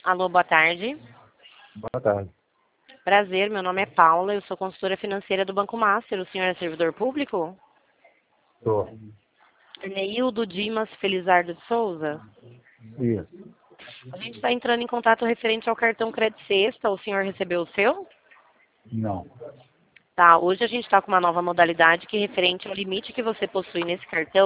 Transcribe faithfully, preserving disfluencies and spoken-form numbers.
Alô, boa tarde. Boa tarde. Prazer, meu nome é Paula, eu sou consultora financeira do Banco Master. O senhor é servidor público? Tô. Neildo Dimas Felizardo de Souza. Isso. A gente está entrando em contato referente ao cartão Crédito Sexta. O senhor recebeu o seu? Não. Tá, hoje a gente está com uma nova modalidade que é referente ao limite que você possui nesse cartão.